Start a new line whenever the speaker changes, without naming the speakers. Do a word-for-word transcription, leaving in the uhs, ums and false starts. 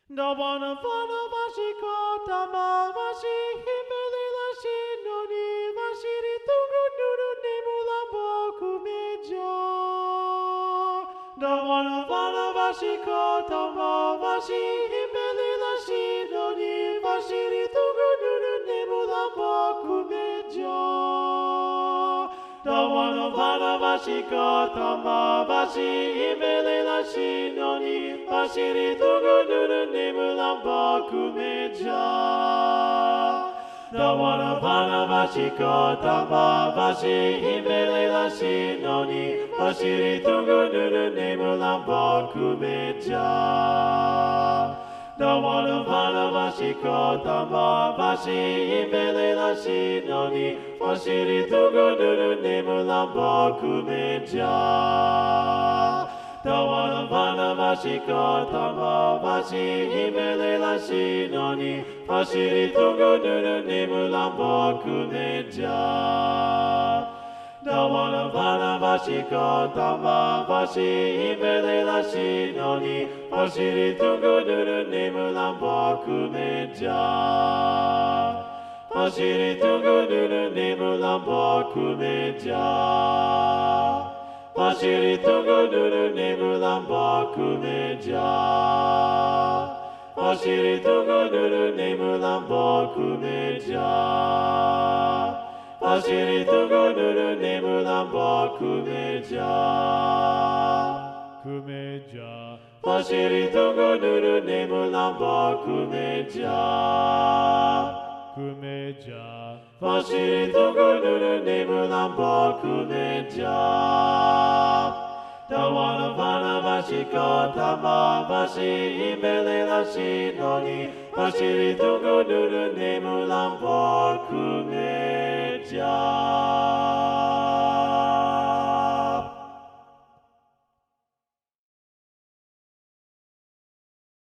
Dawana vana vashiko tama vashi himeli lashi noni vashiri tungu nuru nemula boku meja. Dawana vana vashiko tama vashi himeli lashi noni vashiri tungu nuru nemula boku meja. Dawana vana vashiko tama vashi himeli lashi noni vashiri tungu nuru nemula boku meja. Dawana vana vashiko tama vashi himeli lashi noni vashiri tungu nuru nemula boku meja. Dawana vana vashiko tama vashi himeli lashi noni vashiri tungu nuru nemula boku meja. Dawana vana vashiko tama vashi himeli lashi noni vashiri tungu nuru nemula boku meja. Dawana vana vashiko tama vashi himeli lashi noni vashiri tungu nuru nemula boku meja. Vashiri tungu nuru nemula boku meja. Vashiri tungu nuru nemula boku meja. Vashiri tungu nuru nemula boku meja. Vashiri tungu nuru nemula boku meja. Kumeja. Vashiri tungu nuru nemula boku meja. Kumeja. Vashiri tungu nuru nemula boku meja. Dawana vana vashiko tama vashi himeli lashi noni vashiri tungu nuru nemula boku meja.